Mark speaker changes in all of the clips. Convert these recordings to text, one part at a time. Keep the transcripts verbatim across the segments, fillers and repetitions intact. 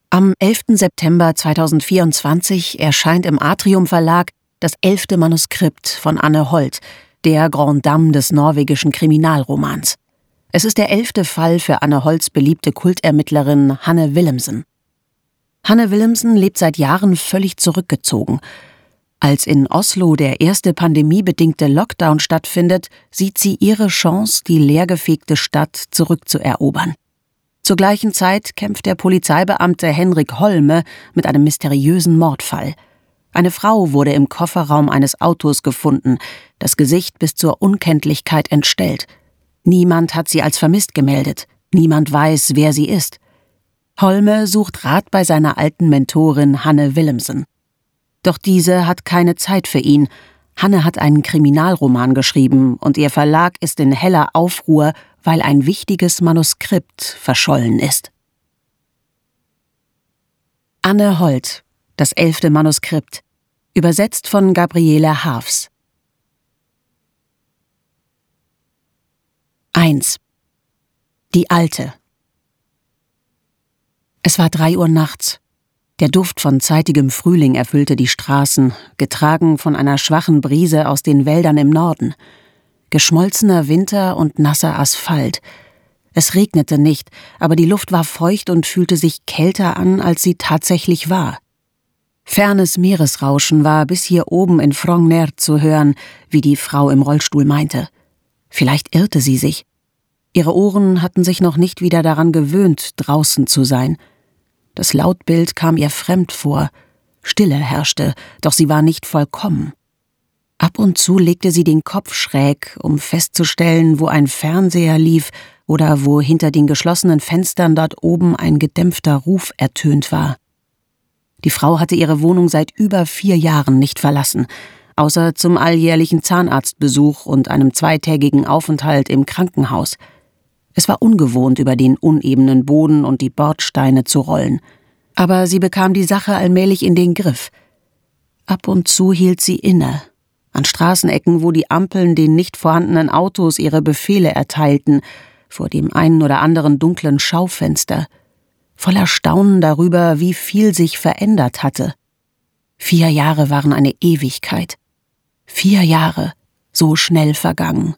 Speaker 1: Am elften September zweitausendvierundzwanzig erscheint im Atrium Verlag das elfte Manuskript von Anne Holt, der Grande Dame des norwegischen Kriminalromans. Es ist der elfte Fall für Anne Holts beliebte Kultermittlerin Hanne Willumsen. Hanne Willumsen lebt seit Jahren völlig zurückgezogen. Als in Oslo der erste pandemiebedingte Lockdown stattfindet, sieht sie ihre Chance, die leergefegte Stadt zurückzuerobern. Zur gleichen Zeit kämpft der Polizeibeamte Henrik Holme mit einem mysteriösen Mordfall. Eine Frau wurde im Kofferraum eines Autos gefunden, das Gesicht bis zur Unkenntlichkeit entstellt. Niemand hat sie als vermisst gemeldet. Niemand weiß, wer sie ist. Holme sucht Rat bei seiner alten Mentorin Hanne Willumsen. Doch diese hat keine Zeit für ihn. Hanne hat einen Kriminalroman geschrieben und ihr Verlag ist in heller Aufruhr, weil ein wichtiges Manuskript verschollen ist. Anne Holt, das elfte Manuskript, übersetzt von Gabriele Haafs. eins. Die Alte. Es war drei Uhr nachts. Der Duft von zeitigem Frühling erfüllte die Straßen, getragen von einer schwachen Brise aus den Wäldern im Norden. Geschmolzener Winter und nasser Asphalt. Es regnete nicht, aber die Luft war feucht und fühlte sich kälter an, als sie tatsächlich war. Fernes Meeresrauschen war bis hier oben in Frogner zu hören, wie die Frau im Rollstuhl meinte. Vielleicht irrte sie sich. Ihre Ohren hatten sich noch nicht wieder daran gewöhnt, draußen zu sein. Das Lautbild kam ihr fremd vor. Stille herrschte, doch sie war nicht vollkommen. Ab und zu legte sie den Kopf schräg, um festzustellen, wo ein Fernseher lief oder wo hinter den geschlossenen Fenstern dort oben ein gedämpfter Ruf ertönt war. Die Frau hatte ihre Wohnung seit über vier Jahren nicht verlassen, außer zum alljährlichen Zahnarztbesuch und einem zweitägigen Aufenthalt im Krankenhaus. Es war ungewohnt, über den unebenen Boden und die Bordsteine zu rollen. Aber sie bekam die Sache allmählich in den Griff. Ab und zu hielt sie inne, an Straßenecken, wo die Ampeln den nicht vorhandenen Autos ihre Befehle erteilten, vor dem einen oder anderen dunklen Schaufenster, voller Staunen darüber, wie viel sich verändert hatte. Vier Jahre waren eine Ewigkeit. Vier Jahre, so schnell vergangen.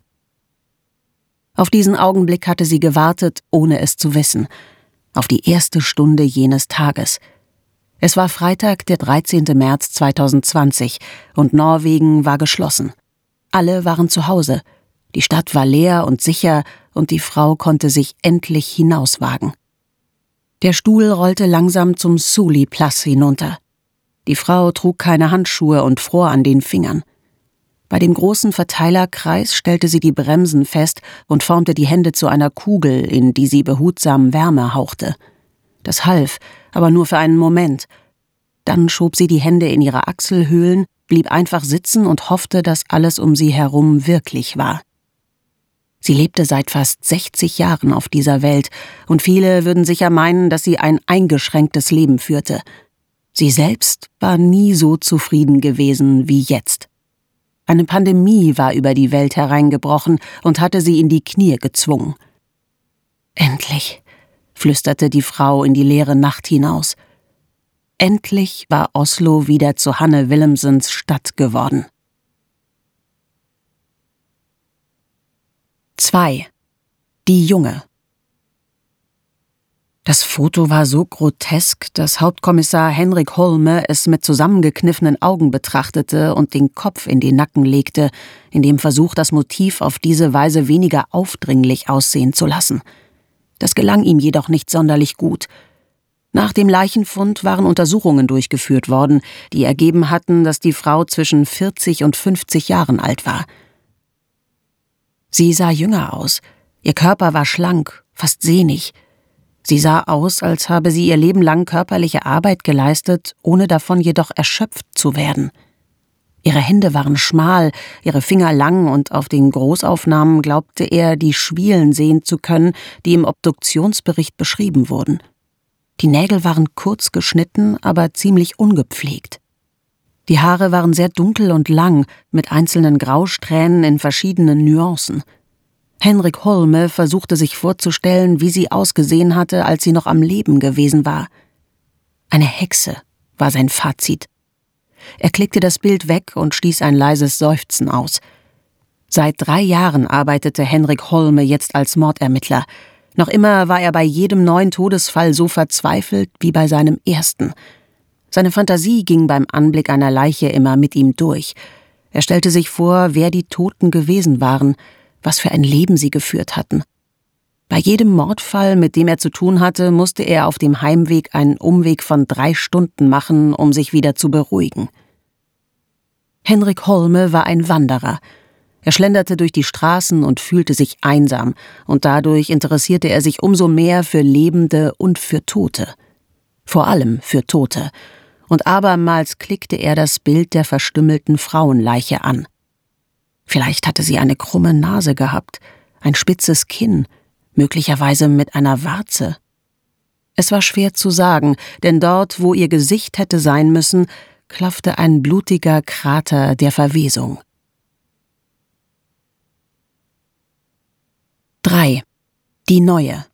Speaker 1: Auf diesen Augenblick hatte sie gewartet, ohne es zu wissen, auf die erste Stunde jenes Tages. Es war Freitag, der dreizehnte März zweitausendzwanzig, und Norwegen war geschlossen. Alle waren zu Hause. Die Stadt war leer und sicher, und die Frau konnte sich endlich hinauswagen. Der Stuhl rollte langsam zum Suli-Platz hinunter. Die Frau trug keine Handschuhe und fror an den Fingern. Bei dem großen Verteilerkreis stellte sie die Bremsen fest und formte die Hände zu einer Kugel, in die sie behutsam Wärme hauchte. Das half, aber nur für einen Moment. Dann schob sie die Hände in ihre Achselhöhlen, blieb einfach sitzen und hoffte, dass alles um sie herum wirklich war. Sie lebte seit fast sechzig Jahren auf dieser Welt, und viele würden sicher meinen, dass sie ein eingeschränktes Leben führte. Sie selbst war nie so zufrieden gewesen wie jetzt. Eine Pandemie war über die Welt hereingebrochen und hatte sie in die Knie gezwungen. Endlich, flüsterte die Frau in die leere Nacht hinaus. Endlich war Oslo wieder zu Hanne Willumsens Stadt geworden. zwei. Die Junge. Das Foto war so grotesk, dass Hauptkommissar Henrik Holme es mit zusammengekniffenen Augen betrachtete und den Kopf in den Nacken legte, in dem Versuch, das Motiv auf diese Weise weniger aufdringlich aussehen zu lassen. Das gelang ihm jedoch nicht sonderlich gut. Nach dem Leichenfund waren Untersuchungen durchgeführt worden, die ergeben hatten, dass die Frau zwischen vierzig und fünfzig Jahren alt war. Sie sah jünger aus. Ihr Körper war schlank, fast sehnig. Sie sah aus, als habe sie ihr Leben lang körperliche Arbeit geleistet, ohne davon jedoch erschöpft zu werden. Ihre Hände waren schmal, ihre Finger lang, und auf den Großaufnahmen glaubte er, die Schwielen sehen zu können, die im Obduktionsbericht beschrieben wurden. Die Nägel waren kurz geschnitten, aber ziemlich ungepflegt. Die Haare waren sehr dunkel und lang, mit einzelnen Grausträhnen in verschiedenen Nuancen. Henrik Holme versuchte sich vorzustellen, wie sie ausgesehen hatte, als sie noch am Leben gewesen war. Eine Hexe, war sein Fazit. Er klickte das Bild weg und stieß ein leises Seufzen aus. Seit drei Jahren arbeitete Henrik Holme jetzt als Mordermittler. Noch immer war er bei jedem neuen Todesfall so verzweifelt wie bei seinem ersten. Seine Fantasie ging beim Anblick einer Leiche immer mit ihm durch. Er stellte sich vor, wer die Toten gewesen waren, was für ein Leben sie geführt hatten. Bei jedem Mordfall, mit dem er zu tun hatte, musste er auf dem Heimweg einen Umweg von drei Stunden machen, um sich wieder zu beruhigen. Henrik Holme war ein Wanderer. Er schlenderte durch die Straßen und fühlte sich einsam, und dadurch interessierte er sich umso mehr für Lebende und für Tote. Vor allem für Tote. Und abermals klickte er das Bild der verstümmelten Frauenleiche an. Vielleicht hatte sie eine krumme Nase gehabt, ein spitzes Kinn, möglicherweise mit einer Warze. Es war schwer zu sagen, denn dort, wo ihr Gesicht hätte sein müssen, klaffte ein blutiger Krater der Verwesung. drei. Die Neue.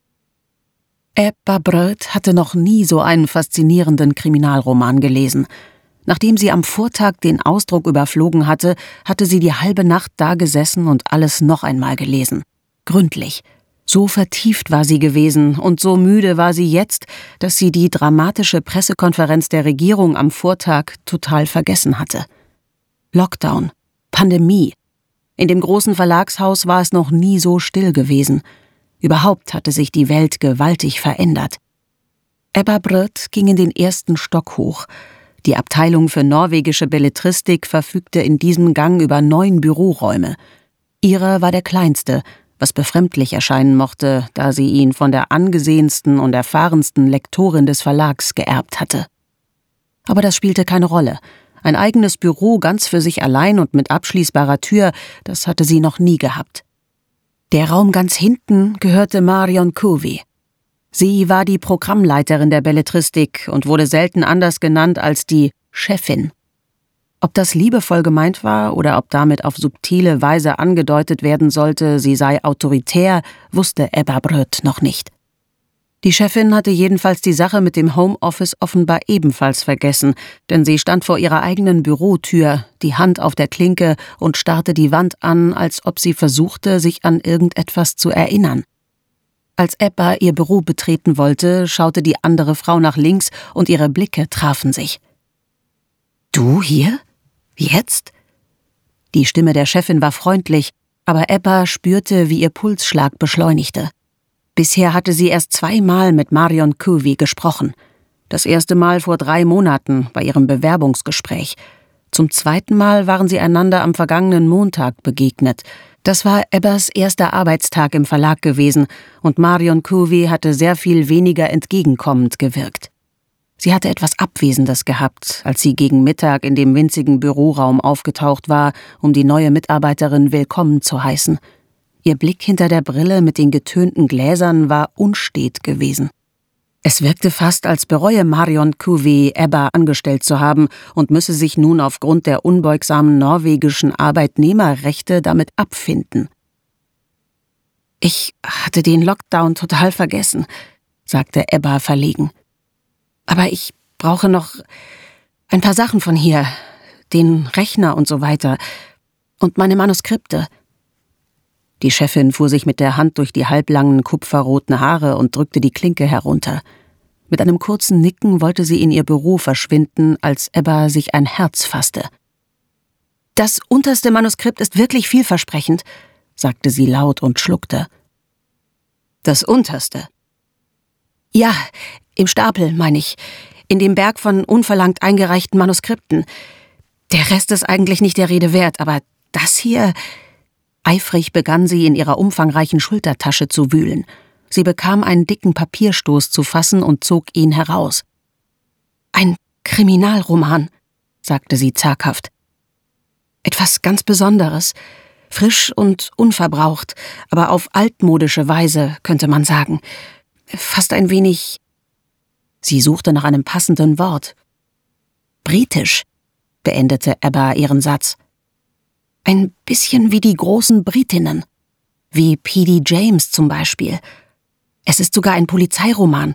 Speaker 1: Ebba Bröt hatte noch nie so einen faszinierenden Kriminalroman gelesen. Nachdem sie am Vortag den Ausdruck überflogen hatte, hatte sie die halbe Nacht dagesessen und alles noch einmal gelesen. Gründlich. So vertieft war sie gewesen und so müde war sie jetzt, dass sie die dramatische Pressekonferenz der Regierung am Vortag total vergessen hatte. Lockdown, Pandemie. In dem großen Verlagshaus war es noch nie so still gewesen. Überhaupt hatte sich die Welt gewaltig verändert. Ebba Bröt ging in den ersten Stock hoch. Die Abteilung für norwegische Belletristik verfügte in diesem Gang über neun Büroräume. Ihrer war der kleinste, was befremdlich erscheinen mochte, da sie ihn von der angesehensten und erfahrensten Lektorin des Verlags geerbt hatte. Aber das spielte keine Rolle. Ein eigenes Büro ganz für sich allein und mit abschließbarer Tür, das hatte sie noch nie gehabt. Der Raum ganz hinten gehörte Marion Cuvey. Sie war die Programmleiterin der Belletristik und wurde selten anders genannt als die Chefin. Ob das liebevoll gemeint war oder ob damit auf subtile Weise angedeutet werden sollte, sie sei autoritär, wusste Ebba Bröt noch nicht. Die Chefin hatte jedenfalls die Sache mit dem Homeoffice offenbar ebenfalls vergessen, denn sie stand vor ihrer eigenen Bürotür, die Hand auf der Klinke und starrte die Wand an, als ob sie versuchte, sich an irgendetwas zu erinnern. Als Ebba ihr Büro betreten wollte, schaute die andere Frau nach links und ihre Blicke trafen sich. »Du hier? Jetzt?« Die Stimme der Chefin war freundlich, aber Ebba spürte, wie ihr Pulsschlag beschleunigte. Bisher hatte sie erst zweimal mit Marion Cuvey gesprochen. Das erste Mal vor drei Monaten bei ihrem Bewerbungsgespräch. Zum zweiten Mal waren sie einander am vergangenen Montag begegnet. Das war Ebbas erster Arbeitstag im Verlag gewesen und Marion Cuvey hatte sehr viel weniger entgegenkommend gewirkt. Sie hatte etwas Abwesendes gehabt, als sie gegen Mittag in dem winzigen Büroraum aufgetaucht war, um die neue Mitarbeiterin willkommen zu heißen. Ihr Blick hinter der Brille mit den getönten Gläsern war unstet gewesen. Es wirkte fast, als bereue Marion Cuvey, Ebba angestellt zu haben und müsse sich nun aufgrund der unbeugsamen norwegischen Arbeitnehmerrechte damit abfinden. »Ich hatte den Lockdown total vergessen«, sagte Ebba verlegen. »Aber ich brauche noch ein paar Sachen von hier, den Rechner und so weiter und meine Manuskripte.« Die Chefin fuhr sich mit der Hand durch die halblangen kupferroten Haare und drückte die Klinke herunter. Mit einem kurzen Nicken wollte sie in ihr Büro verschwinden, als Ebba sich ein Herz fasste. »Das unterste Manuskript ist wirklich vielversprechend«, sagte sie laut und schluckte. »Das unterste?« »Ja, im Stapel, meine ich. In dem Berg von unverlangt eingereichten Manuskripten. Der Rest ist eigentlich nicht der Rede wert, aber das hier...« Eifrig begann sie, in ihrer umfangreichen Schultertasche zu wühlen. Sie bekam einen dicken Papierstoß zu fassen und zog ihn heraus. »Ein Kriminalroman«, sagte sie zaghaft. »Etwas ganz Besonderes, frisch und unverbraucht, aber auf altmodische Weise, könnte man sagen. Fast ein wenig...« Sie suchte nach einem passenden Wort. »Britisch«, beendete Ebba ihren Satz. »Ein bisschen wie die großen Britinnen. Wie P D James zum Beispiel. Es ist sogar ein Polizeiroman,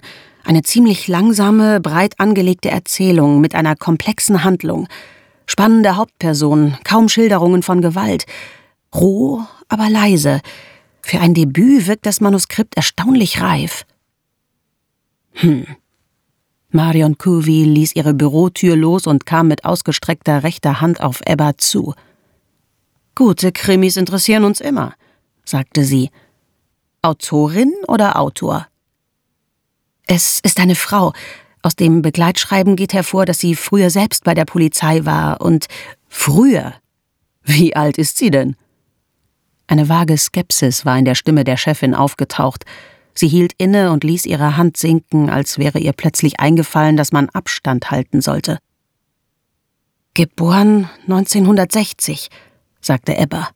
Speaker 1: Eine ziemlich langsame, breit angelegte Erzählung mit einer komplexen Handlung. Spannende Hauptpersonen, kaum Schilderungen von Gewalt. Roh, aber leise. Für ein Debüt wirkt das Manuskript erstaunlich reif. Hm. Marion Cuvey ließ ihre Bürotür los und kam mit ausgestreckter rechter Hand auf Ebba zu. »Gute Krimis interessieren uns immer«, sagte sie. »Autorin oder Autor?« »Es ist eine Frau. Aus dem Begleitschreiben geht hervor, dass sie früher selbst bei der Polizei war und...« »Früher? Wie alt ist sie denn?« Eine vage Skepsis war in der Stimme der Chefin aufgetaucht. Sie hielt inne und ließ ihre Hand sinken, als wäre ihr plötzlich eingefallen, dass man Abstand halten sollte. »Geboren neunzehnhundertsechzig«, sagte Ebba.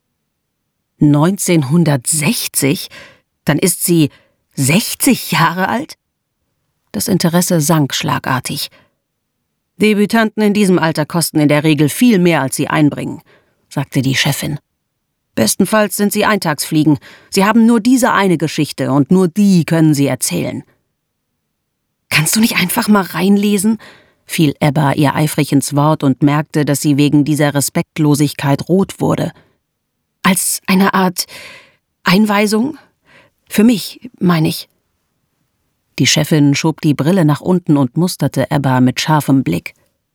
Speaker 1: »neunzehnhundertsechzig? Dann ist sie sechzig Jahre alt?« Das Interesse sank schlagartig. »Debütanten in diesem Alter kosten in der Regel viel mehr, als sie einbringen«, sagte die Chefin. »Bestenfalls sind sie Eintagsfliegen. Sie haben nur diese eine Geschichte und nur die können sie erzählen.« »Kannst du nicht einfach mal reinlesen?«, fiel Ebba ihr eifrig ins Wort und merkte, dass sie wegen dieser Respektlosigkeit rot wurde. »Als eine Art Einweisung? Für mich, meine ich.« Die Chefin schob die Brille nach unten und musterte Ebba mit scharfem Blick.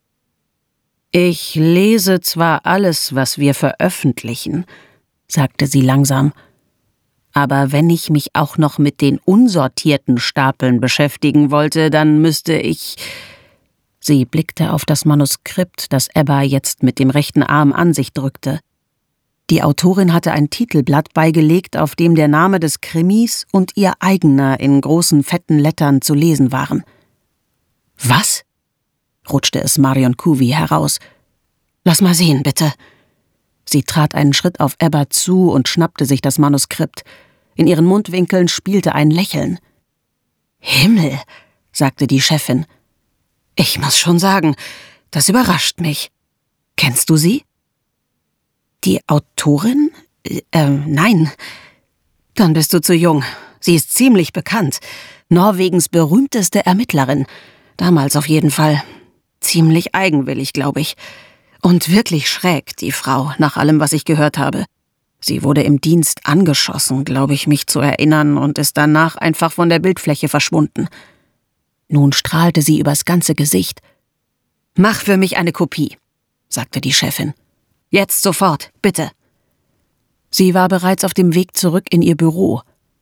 Speaker 1: »Ich lese zwar alles, was wir veröffentlichen«, sagte sie langsam, »aber wenn ich mich auch noch mit den unsortierten Stapeln beschäftigen wollte, dann müsste ich...« Sie blickte auf das Manuskript, das Ebba jetzt mit dem rechten Arm an sich drückte. Die Autorin hatte ein Titelblatt beigelegt, auf dem der Name des Krimis und ihr eigener in großen, fetten Lettern zu lesen waren. »Was?« rutschte es Marion Cuvey heraus. »Lass mal sehen, bitte.« Sie trat einen Schritt auf Ebba zu und schnappte sich das Manuskript. In ihren Mundwinkeln spielte ein Lächeln. »Himmel«, sagte die Chefin. »Ich muss schon sagen, das überrascht mich. Kennst du sie?« »Die Autorin? Äh, nein. Dann bist du zu jung. Sie ist ziemlich bekannt. Norwegens berühmteste Ermittlerin. Damals auf jeden Fall. Ziemlich eigenwillig, glaube ich. Und wirklich schräg, die Frau, nach allem, was ich gehört habe. Sie wurde im Dienst angeschossen, glaube ich, mich zu erinnern, und ist danach einfach von der Bildfläche verschwunden. Nun strahlte sie übers ganze Gesicht. »Mach für mich eine Kopie«, sagte die Chefin. »Jetzt sofort, bitte.« Sie war bereits auf dem Weg zurück in ihr Büro.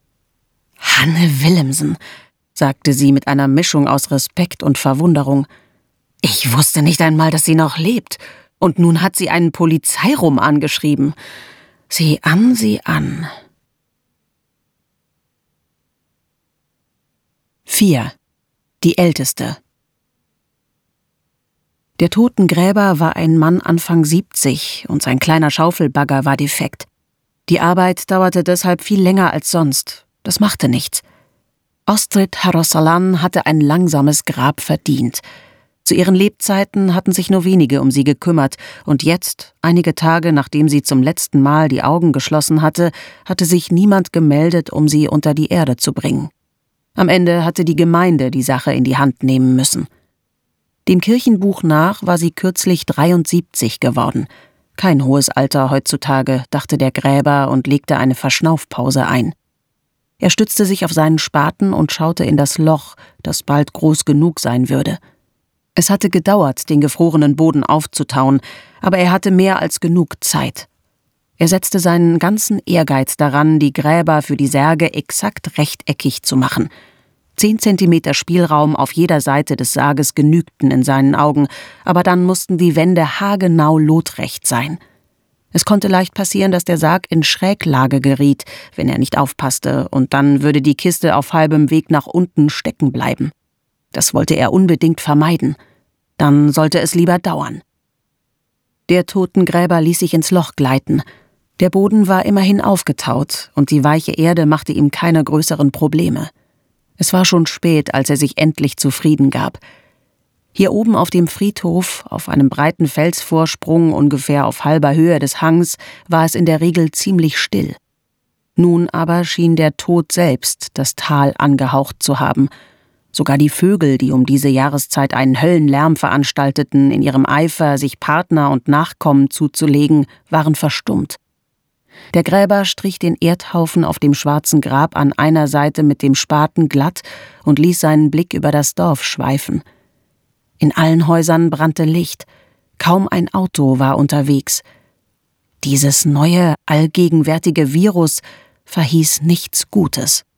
Speaker 1: »Hanne Willemsen«, sagte sie mit einer Mischung aus Respekt und Verwunderung. »Ich wusste nicht einmal, dass sie noch lebt. Und nun hat sie einen Polizeiroman geschrieben. Sieh an, sieh an.« vier. Die Älteste. Der Totengräber war ein Mann Anfang siebzig und sein kleiner Schaufelbagger war defekt. Die Arbeit dauerte deshalb viel länger als sonst. Das machte nichts. Ostrid Harossalan hatte ein langsames Grab verdient. Zu ihren Lebzeiten hatten sich nur wenige um sie gekümmert, und jetzt, einige Tage nachdem sie zum letzten Mal die Augen geschlossen hatte, hatte sich niemand gemeldet, um sie unter die Erde zu bringen. Am Ende hatte die Gemeinde die Sache in die Hand nehmen müssen. Dem Kirchenbuch nach war sie kürzlich dreiundsiebzig geworden. Kein hohes Alter heutzutage, dachte der Gräber und legte eine Verschnaufpause ein. Er stützte sich auf seinen Spaten und schaute in das Loch, das bald groß genug sein würde. Es hatte gedauert, den gefrorenen Boden aufzutauen, aber er hatte mehr als genug Zeit. Er setzte seinen ganzen Ehrgeiz daran, die Gräber für die Särge exakt rechteckig zu machen. Zehn Zentimeter Spielraum auf jeder Seite des Sarges genügten in seinen Augen, aber dann mussten die Wände haargenau lotrecht sein. Es konnte leicht passieren, dass der Sarg in Schräglage geriet, wenn er nicht aufpasste, und dann würde die Kiste auf halbem Weg nach unten stecken bleiben. Das wollte er unbedingt vermeiden. Dann sollte es lieber dauern. Der Totengräber ließ sich ins Loch gleiten. Der Boden war immerhin aufgetaut, und die weiche Erde machte ihm keine größeren Probleme. Es war schon spät, als er sich endlich zufrieden gab. Hier oben auf dem Friedhof, auf einem breiten Felsvorsprung ungefähr auf halber Höhe des Hangs, war es in der Regel ziemlich still. Nun aber schien der Tod selbst das Tal angehaucht zu haben. Sogar die Vögel, die um diese Jahreszeit einen Höllenlärm veranstalteten, in ihrem Eifer, sich Partner und Nachkommen zuzulegen, waren verstummt. Der Gräber strich den Erdhaufen auf dem schwarzen Grab an einer Seite mit dem Spaten glatt und ließ seinen Blick über das Dorf schweifen. In allen Häusern brannte Licht, kaum ein Auto war unterwegs. Dieses neue, allgegenwärtige Virus verhieß nichts Gutes.